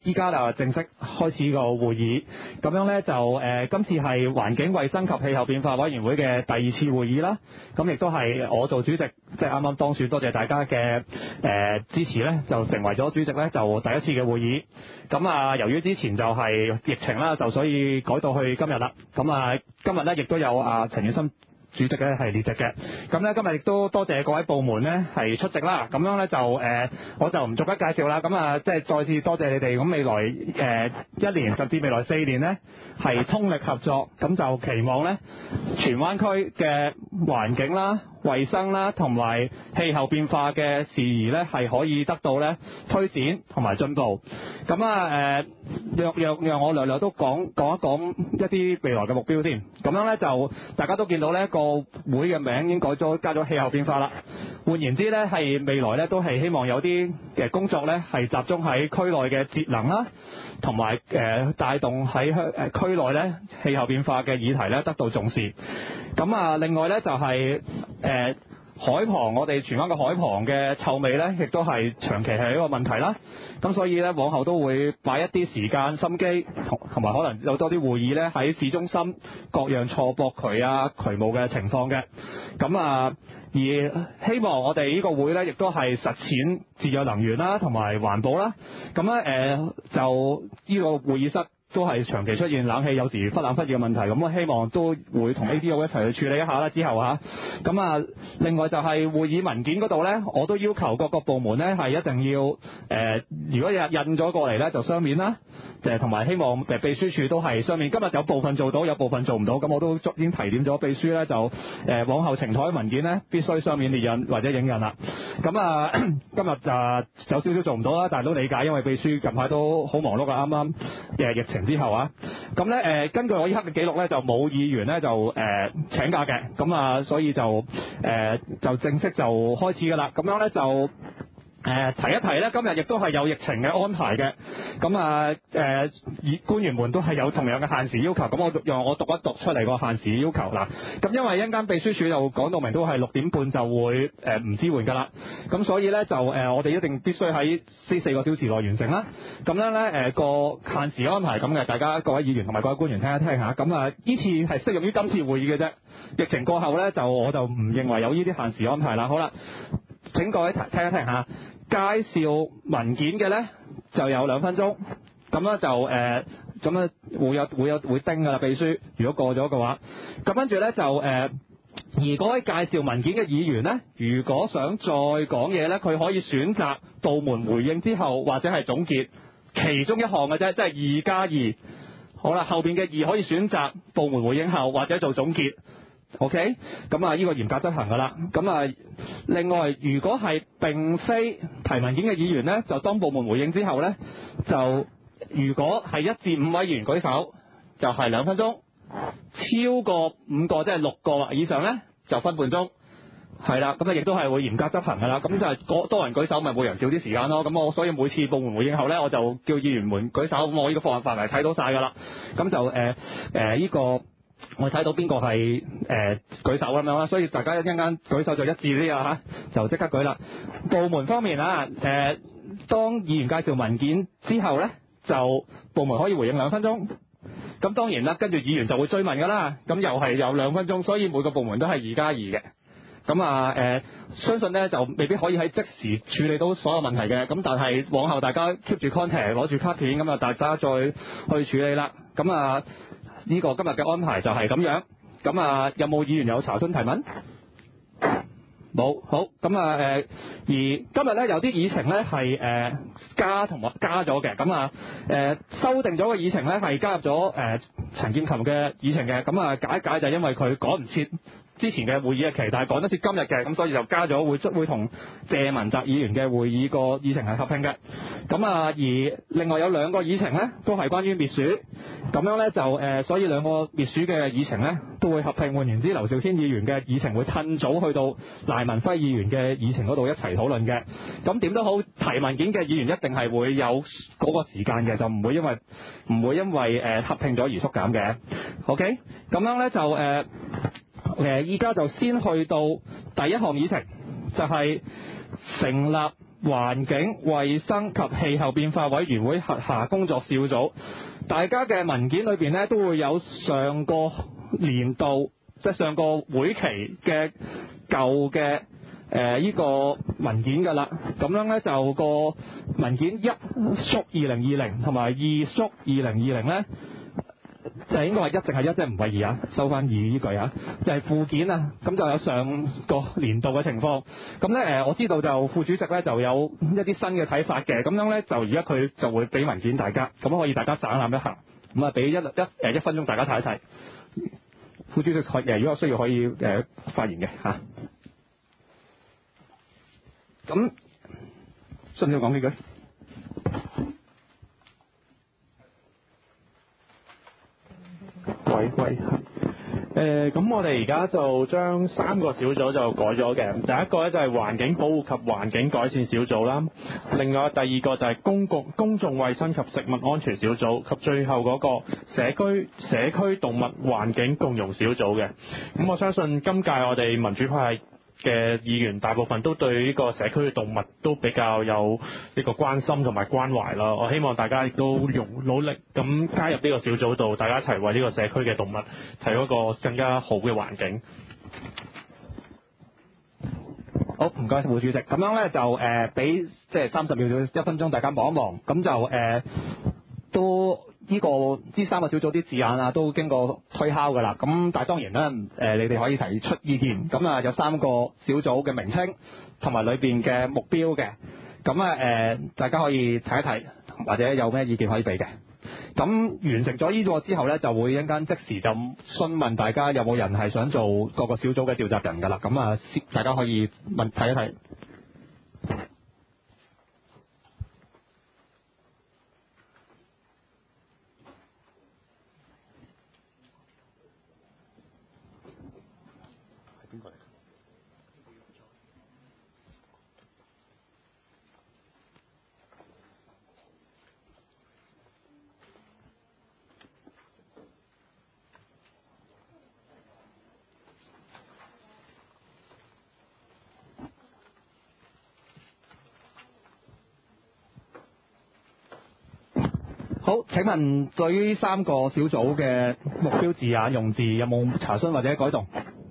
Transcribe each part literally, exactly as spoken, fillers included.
依家就正式開始個會議，咁樣呢，就誒、呃、今次係環境衛生及氣候變化委員會嘅第二次會議啦。咁亦都係我做主席，即係啱啱當選，多謝大家嘅誒、呃、支持呢，就成為咗主席呢，就第一次嘅會議。咁啊，由於之前就係疫情啦，就所以改到去今日啦。咁啊，今日呢，亦都有啊陳遠森主席咧係列席嘅，咁咧今日亦都多謝各位部門咧係出席啦，咁樣咧就誒、呃、我就唔逐一介紹啦，咁啊即係再次多謝你哋，咁未來誒、呃、一年甚至未來四年咧係通力合作，咁就期望咧荃灣區嘅環境啦、衛生啦同埋氣候變化嘅事宜咧係可以得到咧推展同埋進步，咁啊誒讓讓讓我略略都講講一講一啲未來嘅目標先，咁樣咧就大家都見到呢個會嘅名已經改咗加咗氣候變化啦。換言之咧，係未來咧都係希望有啲嘅工作咧係集中喺區內嘅節能啦，同埋誒帶動喺香誒區內咧氣候變化嘅議題咧得到重視。咁啊，另外咧就係、是、誒。呃海旁，我哋荃灣嘅海旁嘅臭味呢，亦都係長期係一個問題啦。咁所以呢，往後都會擺一啲時間、心機，同同埋可能有多啲會議呢，喺市中心各樣錯駁渠啊、渠務嘅情況嘅。咁啊，而希望我哋呢個會呢，亦都係實踐節約能源啦，同埋環保啦。咁咧誒，就呢個會議室都係長期出現冷氣有時忽冷忽熱嘅問題，咁我希望都會同 A D O 一齊去處理一下啦。之後嚇，咁啊，另外就係會議文件嗰度呢，我都要求各個部門呢係一定要誒、呃，如果印印咗過嚟呢，就雙面啦，誒同埋希望誒秘書處都係雙面。今日有部分做到，有部分做唔到，咁我都已經提點咗秘書呢，就誒、呃、往後呈台文件呢，必須雙面列印或者影印啦。咁啊，今日就有少少做唔到啦，但係都理解，因為秘書近排都好忙碌啊，啱啱嘅疫情之後啊，咁咧誒根據我依刻嘅記錄咧，就冇議員咧就誒、呃、請假嘅，咁啊所以就誒、呃、就正式就開始㗎啦，咁樣咧就。誒、呃、提一提咧，今日亦都係有疫情嘅安排嘅，咁啊誒，官員們都係有同樣嘅限時要求，咁我讓我讀一讀出嚟個限時要求啦。咁因為一陣間秘書處就講到明都係六點半就會誒唔、呃、支援㗎啦，咁所以咧就誒、呃、我哋一定必須喺呢四個小時內完成啦。咁樣咧誒個限時安排咁嘅，大家各位議員同埋各位官員聽一聽下。咁啊呢次係適用於今次會議嘅啫，疫情過後咧就我就唔認為有呢啲限時安排啦。好啦。請各位聽一聽下，介紹文件嘅呢就有兩分鐘，咁咧就誒咁咧會有會有會叮㗎啦，秘書如果過咗嘅話，咁跟住呢，就誒、呃，而嗰位介紹文件嘅議員呢，如果想再講嘢呢，佢可以選擇部門回應之後或者係總結其中一項嘅啫，即係二加二。好啦，後邊嘅二可以選擇部門回應後或者做總結。OK，咁啊，呢個嚴格執行噶啦。咁啊，另外如果係並非提文件嘅議員呢，就當部門回應之後呢，就如果係一至五位議員舉手，就係、是、兩分鐘；超過五個即係六個以上呢，就分半鐘。係啦，咁啊亦都係會嚴格執行噶啦。咁就係多人舉手，咪每人少啲時間咯。咁我所以每次部門回應後呢，我就叫議員們舉手。咁我呢個範範圍睇到晒噶啦。咁就誒誒呢個。我睇到邊個係誒舉手咁樣啦，所以大家一陣間舉手就一致啲啊嚇，就即刻舉啦。部門方面啊，誒、呃、當議員介紹文件之後呢，就部門可以回應兩分鐘。咁當然啦，跟住議員就會追問㗎啦。咁又係有兩分鐘，所以每個部門都係二加二嘅。咁啊誒，相信呢就未必可以喺即時處理到所有問題嘅。咁但係往後大家 keep 住 contact 攞住卡片，咁啊大家再去處理啦。咁啊〜呢個今日嘅安排就係咁樣，咁啊有冇議員有查詢提問？冇，好，咁啊誒，而今日咧有啲議程咧係誒加同埋加咗嘅，咁啊誒修訂咗個議程咧係加入咗誒陳劍琴嘅議程嘅，咁啊解一解就係因為佢趕唔切之前嘅會議嘅期，但係趕得切今日嘅，咁所以就加咗會會同謝文澤議員嘅會議個議程係合併嘅。咁啊而另外有兩個議程咧都係關於滅鼠，咁樣咧就誒、呃、所以兩個滅鼠嘅議程咧都會合併。換言之，劉兆天議員嘅議程會趁早去到賴文輝議員嘅議程嗰度一齊討論嘅。咁點都好，提文件嘅議員一定係會有嗰個時間嘅，就唔會因為唔會因為誒、呃、合併咗而縮減嘅。OK，咁樣咧就誒誒依家就先去到第一項議程，就係、是、成立環境衛生及氣候變化委員會轄下工作小組，大家嘅文件裏邊咧都會有上個年度即係上個會期嘅舊嘅誒呢個文件㗎啦。咁樣咧就個文件一縮二零二零同埋二縮二零二零咧。就應該係一淨係一，即係唔係二啊，收翻二呢句啊，就係、是、附件啊，咁就有上個年度嘅情況。咁咧誒，我知道就副主席咧就有一啲新嘅睇法嘅，咁樣咧就而家佢就會俾文件大家，咁可以大家省覽一下，咁啊俾一一誒一分鐘大家睇一睇。副主席可誒，如果需要可以誒、呃、發言嘅嚇。咁需唔需要講呢句？喂喂， 誒咁我哋而家就將三個小組就改咗嘅，第一個咧就係環境保護及環境改善小組啦，另外第二個就係公共公眾衛生及食物安全小組，及最後嗰個社區社區動物環境共融小組嘅。咁我相信今屆我哋民主派嘅議員大部分都對呢個社區嘅動物都比較有呢個關心同埋關懷啦。我希望大家亦都用努力咁加入呢個小組度，大家一齊為呢個社區嘅動物提供一個更加好嘅環境。 好，唔該，副主席。咁樣咧就誒俾即係三十秒到一分鐘，大家望一望，咁就誒、呃、都。呢、這個呢三個小組啲字眼啊，都經過推敲㗎啦。咁但係當然咧，誒、呃、你哋可以提出意見。咁啊有三個小組嘅名稱同埋裏邊嘅目標嘅。咁啊誒大家可以睇一睇，或者有咩意見可以俾嘅。咁完成咗呢個之後咧，就會一陣間即時就詢問大家有冇人係想做各個小組嘅召集人㗎啦。咁啊，大家可以問睇一睇。好，請問對於三個小組嘅目標字眼用字有冇查詢或者改動？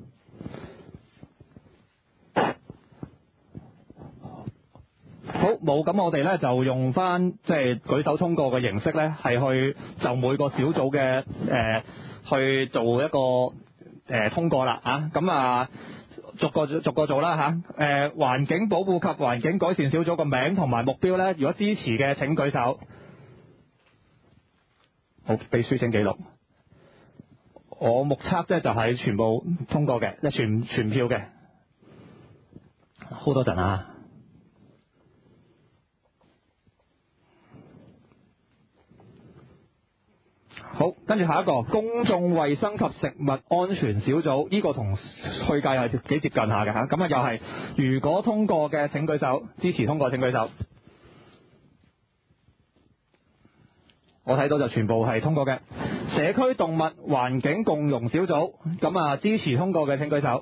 好，冇，咁我哋咧就用翻即係舉手通過嘅形式咧，係去就每個小組嘅誒、呃、去做一個誒、呃、通過啦啊，咁啊逐個逐個做啦嚇。誒、呃、環境保護及環境改善小組個名同埋目標咧，如果支持嘅請舉手。好，秘書請記錄。我目測咧就係全部通過嘅，即係全全票嘅。好多陣啊！好，跟住下一個公眾衛生及食物安全小組，呢、這個同去屆係幾接近下嘅嚇。咁啊又係，如果通過嘅請舉手，支持通過請舉手。我睇到就全部係通過嘅。社區動物環境共融小組，咁啊支持通過嘅請舉手。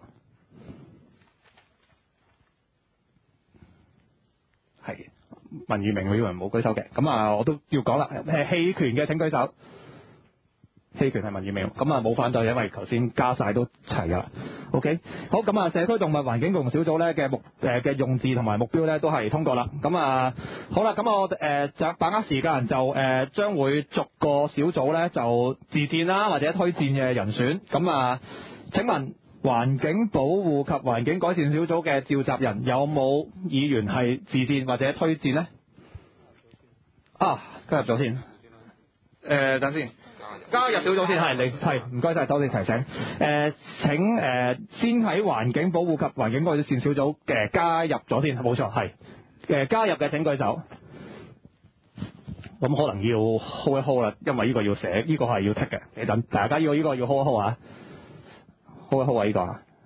係文裕明會員冇舉手嘅，咁啊我都要講啦。誒棄權嘅請舉手。棄權係文裕明，咁啊冇反對，因為頭先加晒都齊㗎啦。OK， 好，咁啊社區動物環境共融小組咧嘅目誒嘅用字同埋目標咧都係通過啦。咁啊好啦，咁我誒就把握時間就誒將會逐個小組咧就自薦啦或者推薦嘅人選。咁啊請問環境保護及環境改善小組嘅召集人有冇議員係自薦或者推薦呢？啊加入咗先。誒、呃、等先。加入小組先係，你係唔該晒，多謝提醒。誒、呃、請誒、呃、先喺環境保護及環境改善小組嘅、呃、加入咗先，冇錯係。誒、呃、加入嘅請舉手。咁可能要 hold 一 hold 啦，因為呢個要寫，呢、呢個係要 tick 嘅。你等大家呢、呢個呢、呢個要 hold 一 hold 啊 ，hold 一 hold 啊呢、呢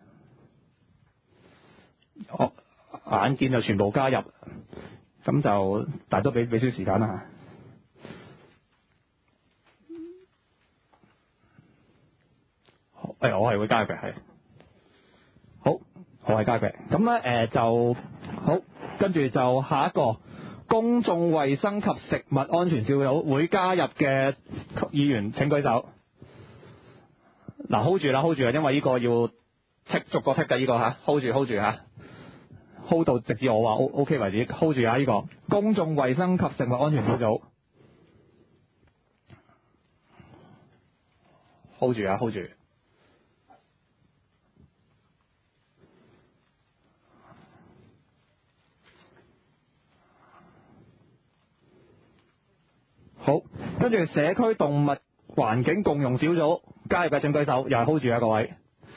個。我、哦、眼見就全部加入，咁就大都俾俾少時間啦。誒、哎，我係會加入嘅，係。好，我係加入嘅。咁咧，誒、呃、就好。 跟住就下一個公眾衛生及食物安全小組會加入嘅議員請舉手。嗱 hold 住啦 hold 住啦，因為呢個要剔逐個剔嘅呢個嚇 hold 住 hold 住嚇 hold 到直至我話 O O K 為止 hold 住啊呢個公眾衛生及食物安全小組 hold 住啊 hold 住。好，跟住社區動物環境共融小組加入嘅請舉手，又係 hold 住啊各位。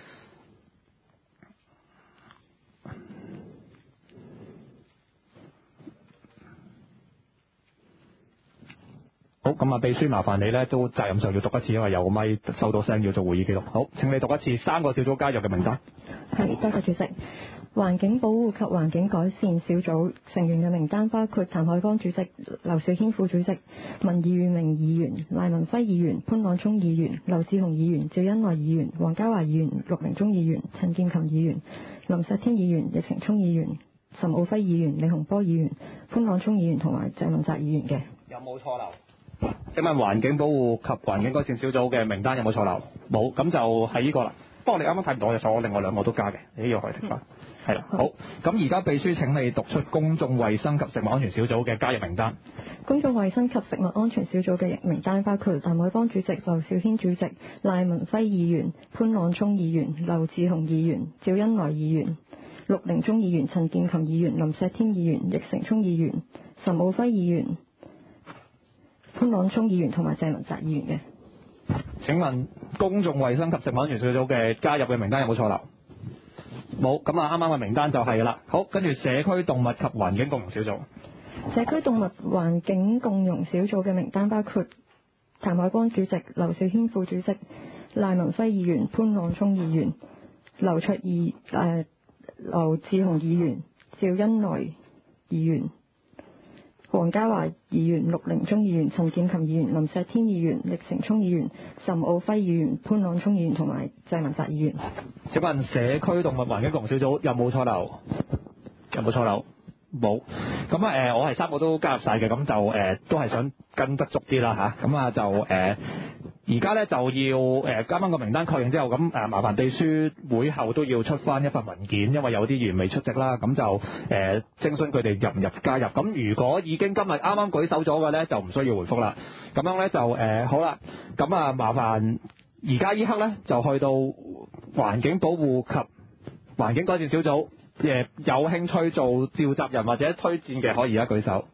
好，咁啊秘書麻煩你呢都責任上要讀一次，因為有個咪收到聲要做會議記錄。好，請你讀一次三個小組加入嘅名單。 係，多謝主席。環境保護及環境改善小組成員嘅名單包括譚海邦主席、劉兆軒副主席、文義宇明議員、賴文輝議員、潘朗聰議員、劉志雄議員、趙恩來議員、黃家華議員、陸寧忠議員、陳建鑫議員、林石天議員、易成聰議員、岑敖輝議員、李洪波議員、潘朗聰議員同埋鄭文澤議員嘅。 有冇錯漏？請問環境保護及環境改善小組嘅名單有冇錯漏？冇，咁就係呢個啦。不過你啱啱睇唔到嘅，所以我另外兩個都加嘅，你呢個可以剔翻。係啦，好。咁而家秘書請你讀出公眾衛生及食物安全小組嘅加入名單。 公眾衛生及食物安全小組嘅名單包括譚海邦主席、劉兆軒主席、賴文輝議員、潘朗聰議員、劉志雄議員、趙恩來議員、陸寧忠議員、陳建鑫議員、林石天議員、易成聰議員、岑敖輝議員、潘朗聰議員同埋鄭文澤議員嘅。 請問公眾衛生及食物安全小組嘅加入嘅名單有冇錯漏？冇，咁啊啱啱嘅名單就係啦。好，跟住社區動物及環境共融小組。 社區動物環境共融小組嘅名單包括譚海光主席、劉兆軒副主席、賴文輝議員、潘朗聰議員、劉卓義誒劉志雄議員、趙恩來議員、黃家華議員、陸寧忠議員、陳建鑫議員、林石天議員、易成聰議員、岑敖輝議員、潘朗聰議員同埋鄭文澤議員。 請問社區動物環境共融小組有冇錯漏？有冇錯漏？冇。咁啊誒，我係三個都加入晒嘅，咁就誒、呃、都係想跟得足啲啦嚇。咁啊就誒而家咧就要誒啱啱個名單確認之後，咁誒麻煩秘書會後都要出翻一份文件，因為有啲議員未出席啦，咁就誒、呃、徵詢佢哋入唔入加入。咁如果已經今日啱啱舉手咗嘅咧，就唔需要回覆啦。咁樣咧就誒、呃、好啦，咁啊麻煩而家依刻咧就去到環境保護及環境改善小組。誒有興趣做召集人或者推薦嘅可以而家舉手。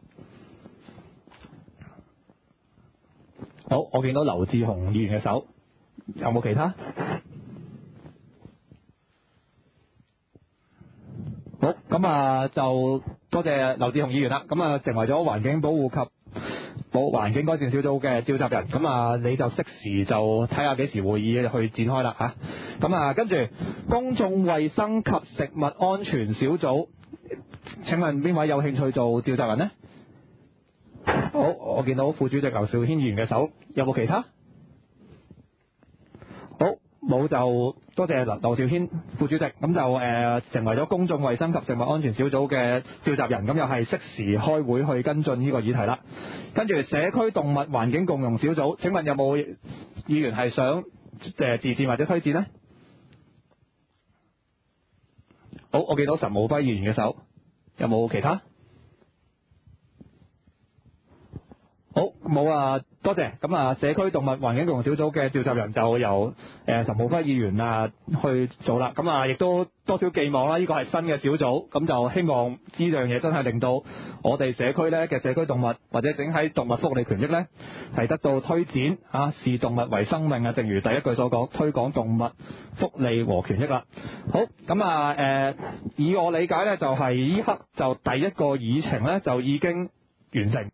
好，我見到劉志雄議員嘅手，有冇其他？好，咁啊就多謝劉志雄議員啦。咁啊成為咗環境保護及保環境改善小組嘅召集人，咁啊你就適時就睇下幾時會議去展開啦嚇。咁啊跟住公眾衛生及食物安全小組，請問邊位有興趣做召集人呢？好，我見到副主席劉兆軒議員嘅手，有冇其他？好，冇就多謝劉劉兆軒副主席，咁就誒、呃、成為咗公眾衛生及食物安全小組嘅召集人，咁又係適時開會去跟進呢個議題啦。跟住社區動物環境共融小組，請問有冇議員係想誒自薦或者推薦呢？好，我見到岑敖輝議員嘅手，有冇其他？好，冇啊，多謝。咁啊，社區動物環境共融小組嘅召集人就由誒岑敖輝議員啊去做啦。咁啊，亦都多少寄望啦，呢個係新嘅小組，咁就希望呢樣嘢真係令到我哋社區咧嘅社區動物或者整體動物福利權益咧係得到推展啊，視動物為生命啊，正如第一句所講，推廣動物福利和權益啦。好，咁啊誒，以我理解咧，就係呢刻就第一個議程咧就已經完成。